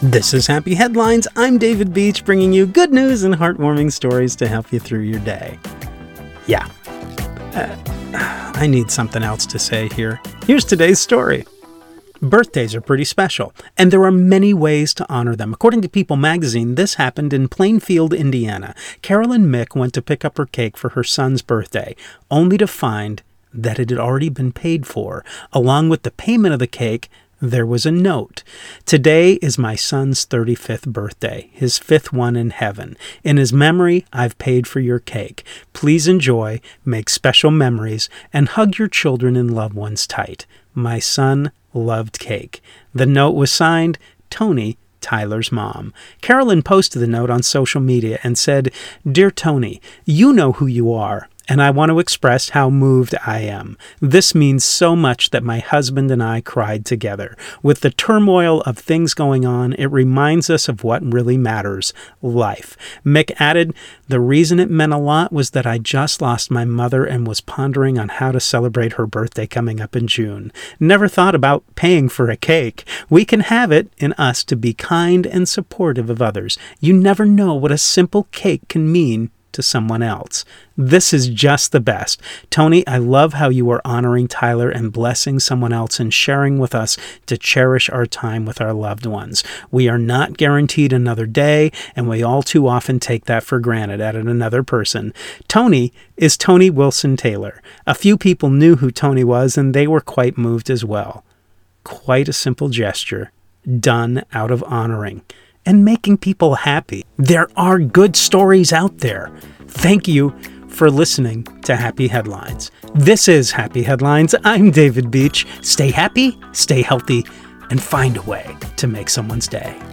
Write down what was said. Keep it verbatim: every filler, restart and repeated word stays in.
This is Happy Headlines. I'm David Beach, bringing you good news and heartwarming stories to help you through your day. Yeah, uh, I need something else to say here. Here's today's story. Birthdays are pretty special, and there are many ways to honor them. According to People magazine, this happened in Plainfield, Indiana. Carolyn Mick went to pick up her cake for her son's birthday, only to find that it had already been paid for. Along with the payment of the cake, there was a note. Today is my son's thirty-fifth birthday, his fifth one in heaven. In his memory, I've paid for your cake. Please enjoy, make special memories, and hug your children and loved ones tight. My son loved cake. The note was signed, Tony, Tyler's mom. Carolyn posted the note on social media and said, "Dear Tony, you know who you are, and I want to express how moved I am. This means so much that my husband and I cried together. With the turmoil of things going on, it reminds us of what really matters, life." Mick added, "The reason it meant a lot was that I just lost my mother and was pondering on how to celebrate her birthday coming up in June. Never thought about paying for a cake. We can have it in us to be kind and supportive of others. You never know what a simple cake can mean to someone else. This is just the best. Tony, I love how you are honoring Tyler and blessing someone else and sharing with us to cherish our time with our loved ones. We are not guaranteed another day, and we all too often take that for granted," added another person. Tony is Tony Wilson Taylor. A few people knew who Tony was, and they were quite moved as well. Quite a simple gesture, done out of honoring and making people happy. There are good stories out there. Thank you for listening to Happy Headlines. This is Happy Headlines. I'm David Beach. Stay happy, stay healthy, and find a way to make someone's day.